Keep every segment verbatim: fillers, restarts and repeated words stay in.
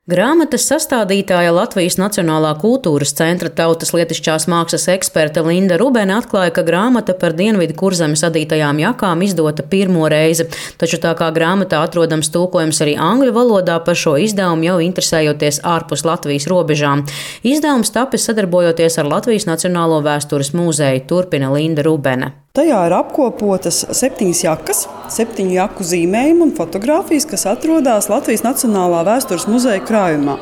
Grāmatas sastādītāja Latvijas Nacionālā kultūras centra tautas lietišķās mākslas eksperte Linda Rubene atklāja, ka grāmata par Dienvidu Kurzemes adītajām jakām izdota pirmo reizi, taču tā kā grāmatā atrodams tulkojums arī angļu valodā, par šo izdevumu jau interesējoties ārpus Latvijas robežām. Izdevums tapis sadarbojoties ar Latvijas Nacionālo vēstures mūzeju, turpina Linda Rubene. Tajā ir apkopotas septiņas jakas, septiņu jaku zīmējumi un fotogrāfijas, kas atrodas Latvijas Nacionālā vēstures muzeja krājumā.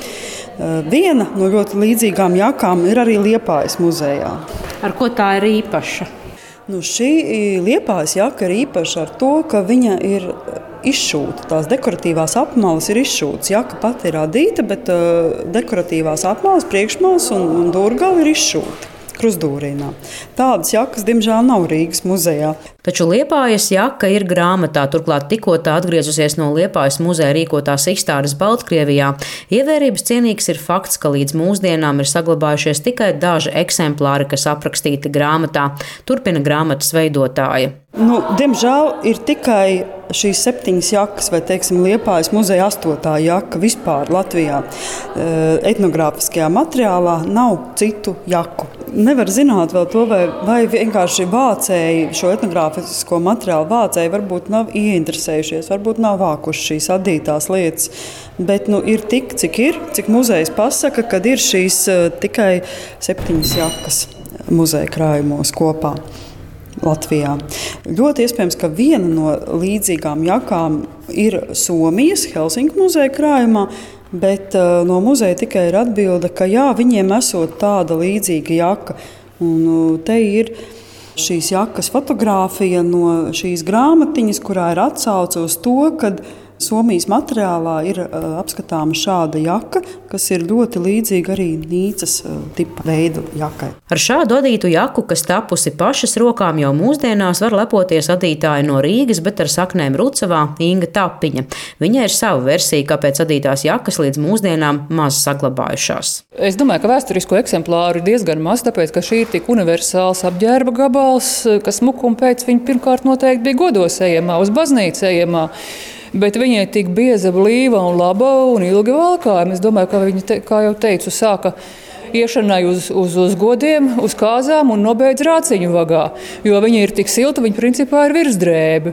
Viena no ļoti līdzīgām jakām ir arī Liepājas muzejā. Ar ko tā ir īpaša? Nu, šī Liepājas jaka ir īpaša ar to, ka viņa ir izšūta. Tās dekoratīvās apmales ir izšūtas. Jaka pati ir adīta, bet uh, dekoratīvās apmales, priekšmales un, un dūrgali ir izšūti. Krustdūrīnā. Tādas jakas, diemžēl, nav Rīgas muzejā. Taču Liepājas jaka ir grāmatā, turklāt tikko tā atgriezusies no Liepājas muzeja rīkotās izstādes Baltkrievijā. Ievērības cienīgs ir fakts, ka līdz mūsdienām ir saglabājušies tikai daži eksemplāri, kas aprakstīti grāmatā, turpina grāmatas veidotāja. Nu, diemžēl ir tikai šīs septiņas jakas, vai teiksim, Liepājas muzeja astotā jaka vispār Latvijā. Etnogrāfiskajā materiālā nav citu jaku. Nevar zināt vēl to, vai, vai vienkārši vācēji, šo etnogrāfisko materiālu vācēji varbūt nav ieinteresējušies, varbūt nav vākuši šīs adītās lietas. Bet nu, ir tik, cik ir, cik muzejs pasaka, kad ir šīs uh, tikai septiņas jakas muzeja krājumos kopā Latvijā. Ļoti iespējams, ka viena no līdzīgām jakām ir Somijas Helsinku muzeja krājumā, bet uh, no muzeja tikai ir atbilde, ka jā, viņiem esot tāda līdzīga jaka. Un uh, te ir šīs jakas fotogrāfija no šīs grāmatiņas, kurā ir atsauce uz to, kad Somijas materiālā ir uh, apskatāma šāda jaka, kas ir ļoti līdzīga arī Nīcas uh, tipa veidu jakai. Ar šādu adītu jaku, kas tapusi pašas rokām, jau mūsdienās var lepoties adītāji no Rīgas, bet ar saknēm Rucavā Inga Tapiņa. Viņai ir sava versija, kāpēc adītās jakas līdz mūsdienām maz saglabājušās. Es domāju, ka vēsturisko eksemplāru ir diezgan maz, tāpēc, ka šī ir tik universāls apģērba gabals, ka smukuma pēc viņa pirmkārt noteikti bija godos ejamā, uz baznīcu ejamā. Bet viņai tik bieza, blīva un laba un ilgi valkājuma. Es domāju, ka viņa, te, kā jau teicu, sāka iešanai uz, uz, uz godiem, uz kāzām un nobeidz rāciņu vagā. Jo viņa ir tik silta, viņa principā ir virsdrēbe.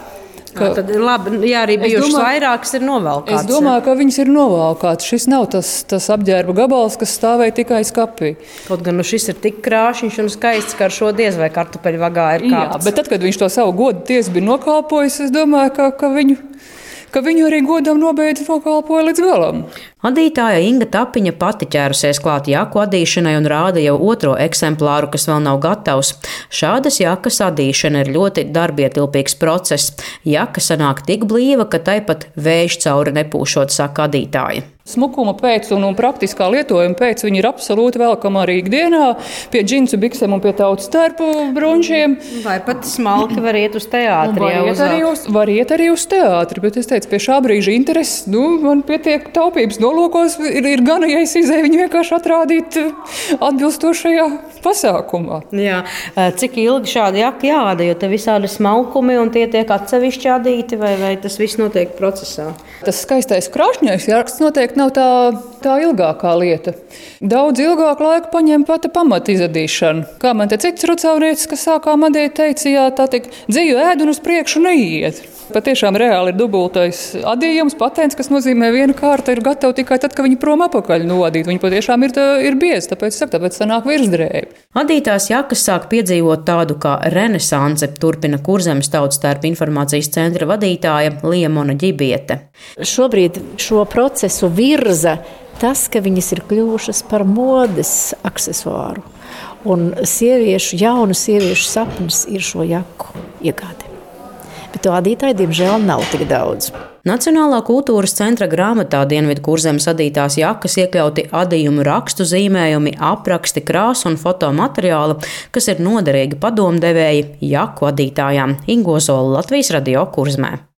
Ka, tad ir labi, ja arī bijušas vairākas ir novalkātas. Es domāju, ka viņas ir novalkātas. Šis nav tas, tas apģērba gabals, kas stāvēja tikai skapī. Kaut gan nu šis ir tik krāšņš un skaists, ka ar šo diez vai kartupeļu vagā ir kāpts. Jā, bet tad, kad viņš to savu godu tiesu bija nokalpojis, es domāju, ka, ka viņu... ka viņu arī godam nobeidz nokalpoja līdz galam. Adītāja Inga Tapiņa pati ķērusies klāt jaku adīšanai un rāda jau otro eksemplāru, kas vēl nav gatavs. Šādas jakas adīšana ir ļoti darbietilpīgs process. Jaka sanāk tik blīva, ka tai pat vējš cauri nepūšot, saka adītāja. Smukuma pēc un, un praktiskā lietojuma pēc viņa ir absolūti velkama arī ikdienā pie džinsu biksēm un pie tautas tērpu brunčiem. Vai pat smalki var iet uz teātri. Var iet, arī uz, var iet arī uz teātri, bet es teicu, pie šā brīža intereses, nu, man pietiek taupības nolūkos, ir, ir gana, ja es izēju viņu vienkārši atrādīt atbilstošajā pasākumā. Jā, cik ilgi šādi jaka jāvada, jo te visādi smalkumi un tie tiek atsevišķi adīti, vai, vai tas viss notiek procesā? Tas skaistais krāšņais jāraksts noteikti nav tā, tā ilgākā lieta. Daudz ilgāku laiku paņem pati pamata izadīšana. Kā man te cits rucavniecis, kas sākām adīt, teica, jā, tā tik dzīvu ēd un uz priekšu neiet. Patiešām reāli ir dubultais adījums, patents, kas nozīmē viena kārta ir gatava tikai tad, kad viņi prom apakaļ noadīt. Viņi patiešām ir, tā, ir biezi, tāpēc, saka, tāpēc sanāk virsdrēbi. Adītās jakas sāk piedzīvot tādu kā renesanse, turpina Kurzemes tautas tērpa informācijas centra vadītāja Liemona Ģibiete. Šobrīd šo procesu virza tas, ka viņas ir kļuvušas par modes aksesuāru. Un sieviešu, jaunu sieviešu sapnis ir šo jaku iegādi. Bet to adītāji, diemžēl, nav tik daudz. Nacionālā kultūras centra grāmatā Dienvidu Kurzemes adītās jakas iekļauti adījumu rakstu zīmējumi, apraksti, krāsu un fotomateriāli, kas ir noderīgi padomdevēji jaku adītājām. Ingo Zola, Latvijas radio Kurzemē.